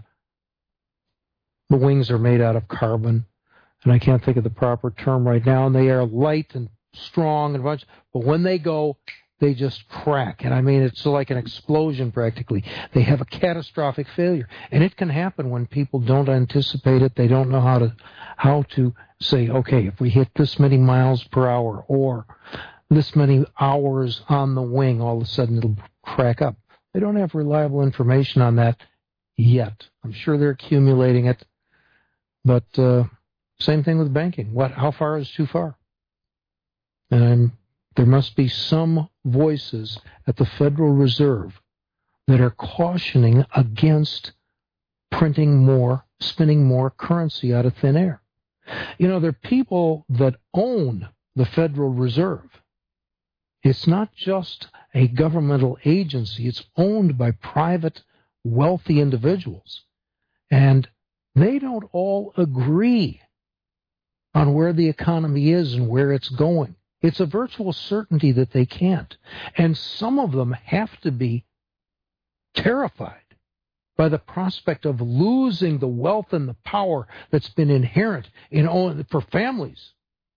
the wings are made out of carbon, and I can't think of the proper term right now, and they are light and strong and bunch, but when they go, they just crack. And I mean, it's like an explosion practically. They have a catastrophic failure. And it can happen when people don't anticipate it. They don't know how to how to say, okay, if we hit this many miles per hour or this many hours on the wing, all of a sudden it'll crack up. They don't have reliable information on that yet. I'm sure they're accumulating it. But uh, same thing with banking. What? How far is too far? And I'm There must be some voices at the Federal Reserve that are cautioning against printing more, spinning more currency out of thin air. You know, there are people that own the Federal Reserve. It's not just a governmental agency. It's owned by private, wealthy individuals. And they don't all agree on where the economy is and where it's going. It's a virtual certainty that they can't. And some of them have to be terrified by the prospect of losing the wealth and the power that's been inherent in own, for families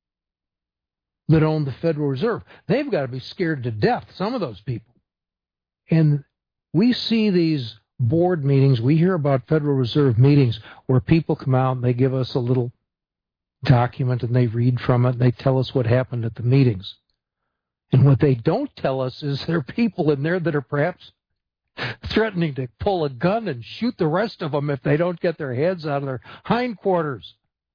that own the Federal Reserve. They've got to be scared to death, some of those people. And we see these board meetings, we hear about Federal Reserve meetings where people come out and they give us a little document and they read from it and they tell us what happened at the meetings. And what they don't tell us is there are people in there that are perhaps threatening to pull a gun and shoot the rest of them if they don't get their heads out of their hindquarters.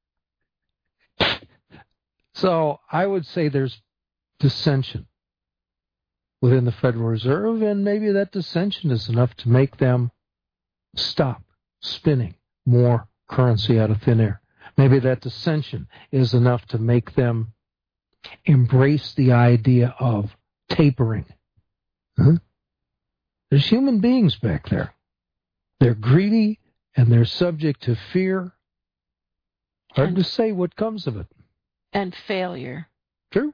So I would say there's dissension within the Federal Reserve, and maybe that dissension is enough to make them stop spinning more currency out of thin air. Maybe that dissension is enough to make them embrace the idea of tapering. Huh? There's human beings back there. They're greedy and they're subject to fear. Hard and, to say what comes of it. And failure. True.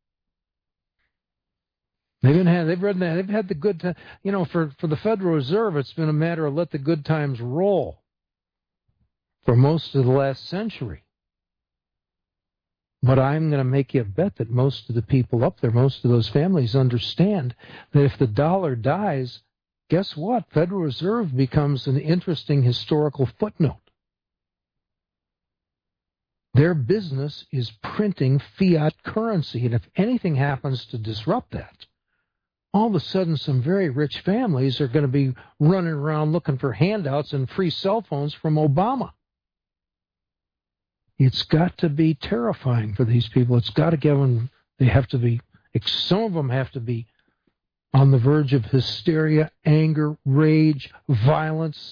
They've been had, they've read that, they've had the good time. You know, for, for the Federal Reserve, it's been a matter of let the good times roll for most of the last century. But I'm going to make you a bet that most of the people up there, most of those families understand that if the dollar dies, guess what? Federal Reserve becomes an interesting historical footnote. Their business is printing fiat currency, and if anything happens to disrupt that, all of a sudden some very rich families are going to be running around looking for handouts and free cell phones from Obama. It's got to be terrifying for these people. It's got to give them, they have to be, some of them have to be on the verge of hysteria, anger, rage, violence.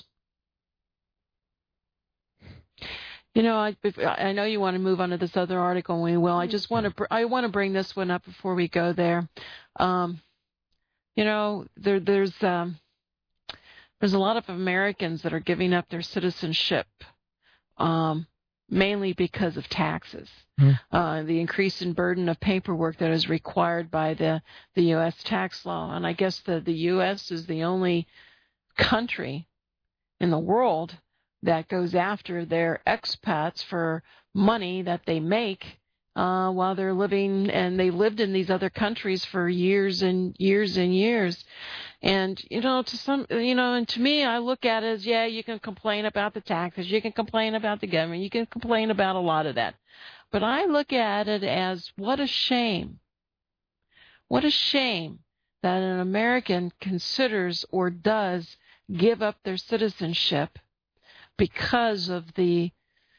You know, I, I know you want to move on to this other article, and we will. I just want to, I want to bring this one up before we go there. Um, you know, there, there's, um, there's a lot of Americans that are giving up their citizenship, um, mainly because of taxes. Mm. Uh, the increase in burden of paperwork that is required by the, the U S tax law. And I guess the, the U S is the only country in the world that goes after their expats for money that they make uh, while they're living, and they lived in these other countries for years and years and years. And, you know, to some, you know, and to me, I look at it as, yeah, you can complain about the taxes, you can complain about the government, you can complain about a lot of that. But I look at it as, what a shame. What a shame that an American considers or does give up their citizenship because of the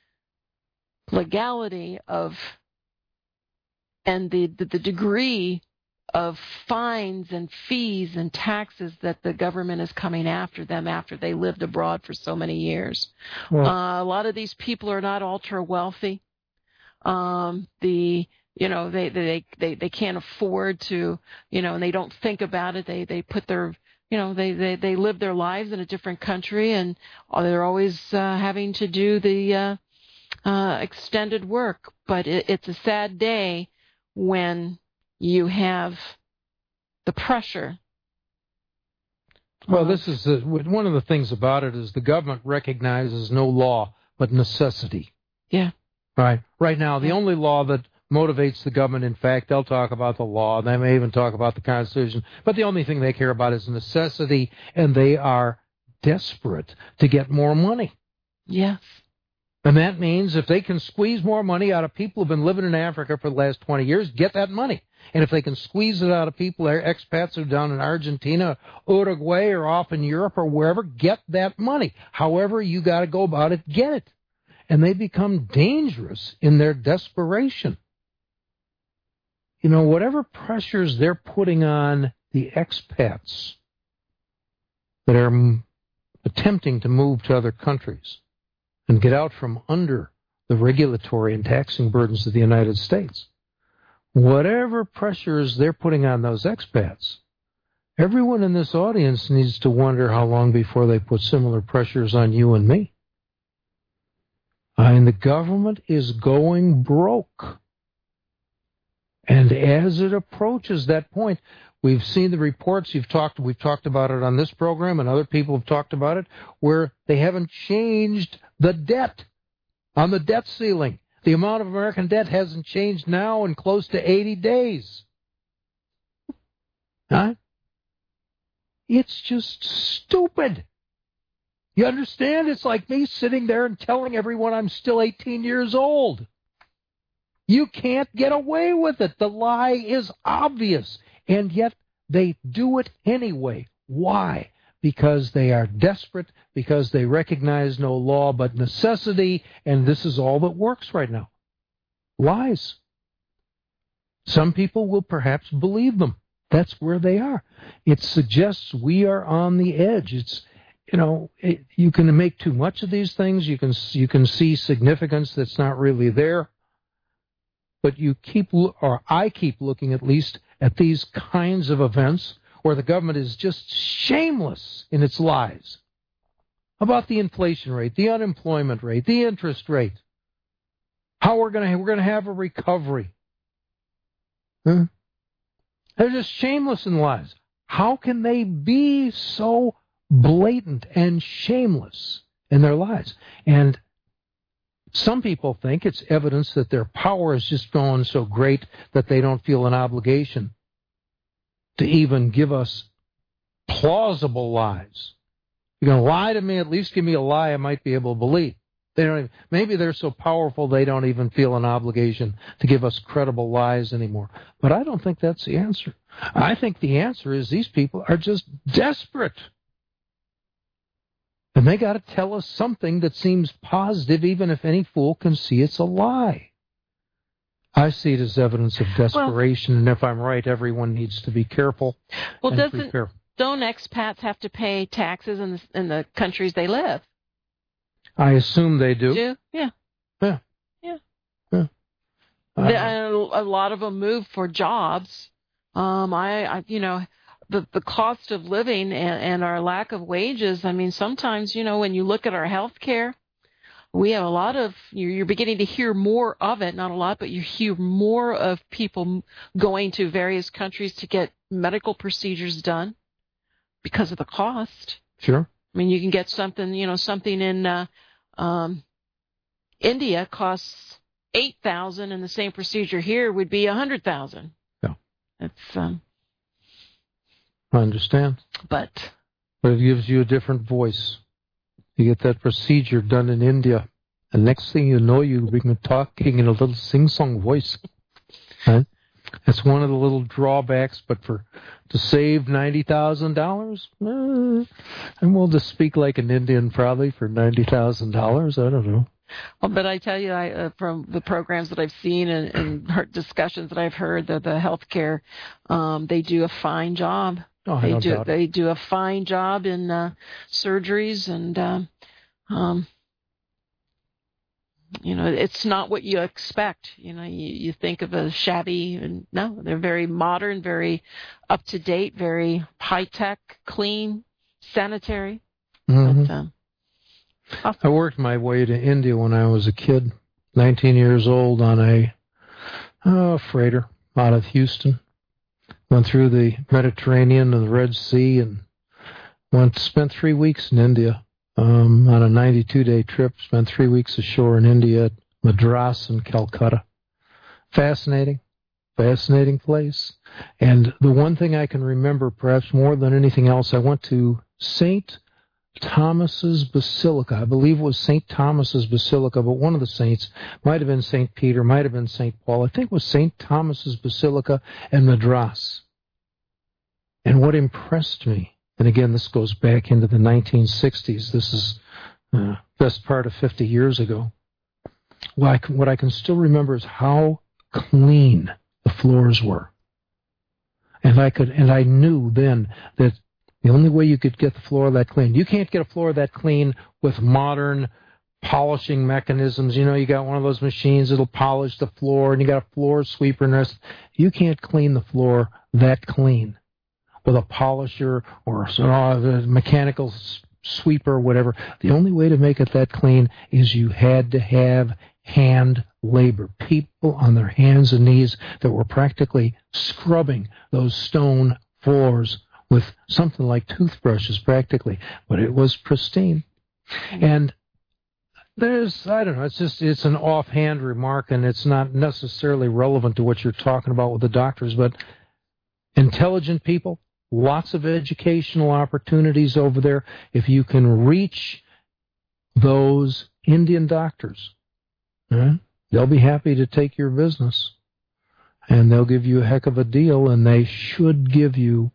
legality of and the, the, the degree of fines and fees and taxes that the government is coming after them after they lived abroad for so many years. Well, uh, a lot of these people are not ultra wealthy. Um, the you know, they, they, they, they can't afford to, you know, and they don't think about it. They, they put their, you know, they, they, they live their lives in a different country, and they're always uh, having to do the uh, uh, extended work. But it, it's a sad day when you have the pressure. Well, this is the, one of the things about it is the government recognizes no law but necessity. Yeah. Right. Right now, the yeah. only law that motivates the government, in fact, they'll talk about the law, they may even talk about the Constitution, but the only thing they care about is necessity, and they are desperate to get more money. Yes. And that means if they can squeeze more money out of people who've been living in Africa for the last twenty years, get that money. And if they can squeeze it out of people, expats who are down in Argentina, Uruguay, or off in Europe or wherever, get that money. However you got to go about it, get it. And they become dangerous in their desperation. You know, whatever pressures they're putting on the expats that are m- attempting to move to other countries and get out from under the regulatory and taxing burdens of the United States, whatever pressures they're putting on those expats, everyone in this audience needs to wonder how long before they put similar pressures on you and me. I mean, the government is going broke. And as it approaches that point, we've seen the reports, you've talked, we've talked about it on this program, and other people have talked about it, where they haven't changed the debt on the debt ceiling. The amount of American debt hasn't changed now in close to eighty days. Huh? It's just stupid. You understand? It's like me sitting there and telling everyone I'm still eighteen years old. You can't get away with it. The lie is obvious, and yet they do it anyway. Why? Because they are desperate, because they recognize no law but necessity, and this is all that works right now. Lies. Some people will perhaps believe them. That's where they are. It suggests we are on the edge. It's, you know, it, you can make too much of these things. You can you can see significance that's not really there. But you keep, or I keep looking at least at these kinds of events where the government is just shameless in its lies about the inflation rate, the unemployment rate, the interest rate, how we're going to we're going to have a recovery. Huh? They're just shameless in lies. How can they be so blatant and shameless in their lies? And some people think it's evidence that their power is just going so great that they don't feel an obligation to even give us plausible lies. You're going to lie to me, at least give me a lie I might be able to believe. They don't even, maybe they're so powerful they don't even feel an obligation to give us credible lies anymore. But I don't think that's the answer. I think the answer is these people are just desperate. And they got to tell us something that seems positive, even if any fool can see it's a lie. I see it as evidence of desperation, well, and if I'm right, everyone needs to be careful. Well, and doesn't prepare. Don't expats have to pay taxes in the, in the countries they live? I assume they do. Do? Yeah. Yeah. Yeah. yeah. Uh, the, a lot of them move for jobs. Um, I, I you know. The the cost of living and, and our lack of wages, I mean, sometimes, you know, when you look at our health care, we have a lot of, you're, you're beginning to hear more of it, not a lot, but you hear more of people going to various countries to get medical procedures done because of the cost. Sure. I mean, you can get something, you know, something in uh, um, India costs eight thousand dollars, and the same procedure here would be one hundred thousand dollars. Yeah. It's, um, I understand. But But it gives you a different voice. You get that procedure done in India, and next thing you know, you begin talking in a little sing-song voice. Right? That's one of the little drawbacks, but for to save ninety thousand dollars, eh, I'm willing to speak like an Indian probably for ninety thousand dollars. I don't know. Well, but I tell you, I, uh, from the programs that I've seen and, and heard discussions that I've heard, that the healthcare, um, they do a fine job. Oh, they no do doubt. they do a fine job in uh, surgeries, and uh, um, you know, it's not what you expect. You know, you, you think of a shabby, and no, they're very modern, very up to date, very high tech, clean, sanitary. Mm-hmm. But, um, I worked my way to India when I was a kid, nineteen years old, on a uh, freighter out of Houston. Went through the Mediterranean and the Red Sea, and went spent three weeks in India um, on a ninety-two day trip. Spent three weeks ashore in India at Madras and Calcutta. Fascinating, fascinating place. And the one thing I can remember, perhaps more than anything else, I went to Saint Thomas's Basilica. I believe it was Saint Thomas's Basilica, but one of the saints might have been Saint Peter, might have been Saint Paul. I think it was Saint Thomas's Basilica in Madras. And what impressed me, and again, this goes back into the nineteen sixties. This is uh, best part of fifty years ago. What I, can, what I can still remember is how clean the floors were. And I could, and I knew then that the only way you could get the floor that clean, you can't get a floor that clean with modern polishing mechanisms. You know, you got one of those machines that'll polish the floor, and you got a floor sweeper and this. You can't clean the floor that clean with a polisher or a mechanical sweeper or whatever. The only way to make it that clean is you had to have hand labor, people on their hands and knees that were practically scrubbing those stone floors with something like toothbrushes practically, but it was pristine. And there's, I don't know, it's just, it's an offhand remark, and it's not necessarily relevant to what you're talking about with the doctors, but intelligent people, lots of educational opportunities over there. If you can reach those Indian doctors, right, they'll be happy to take your business, and they'll give you a heck of a deal, and they should give you,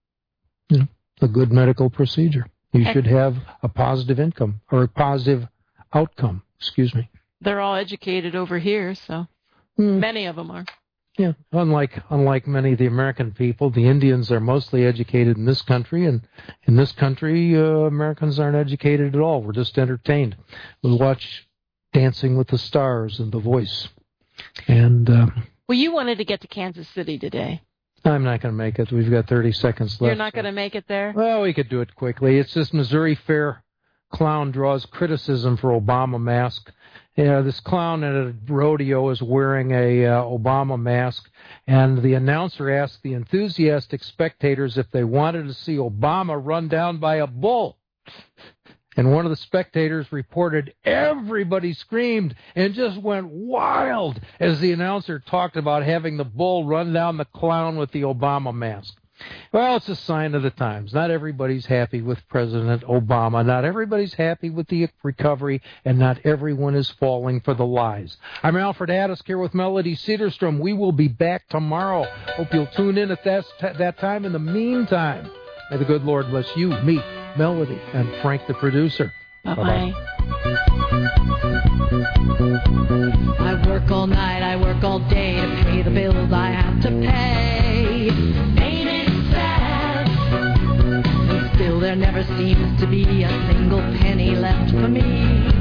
you know, a good medical procedure. You should have a positive income, or a positive outcome, excuse me. They're all educated over here, so mm. many of them are. Yeah, unlike unlike many of the American people, the Indians are mostly educated in this country, and in this country, uh, Americans aren't educated at all. We're just entertained. We watch Dancing with the Stars and The Voice. And uh, well, you wanted to get to Kansas City today. I'm not going to make it. We've got thirty seconds left. You're not going to make it there? Well, we could do it quickly. It's this Missouri Fair clown draws criticism for Obama mask. Yeah, this clown at a rodeo is wearing a uh, Obama mask, and the announcer asked the enthusiastic spectators if they wanted to see Obama run down by a bull. And one of the spectators reported everybody screamed and just went wild as the announcer talked about having the bull run down the clown with the Obama mask. Well, it's a sign of the times. Not everybody's happy with President Obama. Not everybody's happy with the recovery, and not everyone is falling for the lies. I'm Alfred Addisk here with Melody Cedarstrom. We will be back tomorrow. Hope you'll tune in at that, that time. In the meantime, may the good Lord bless you, me, Melody, and Frank the producer. Bye-bye. I work all night, I work all day to pay the bills I have to pay. Ain't it sad? And still there never seems to be a single penny left for me.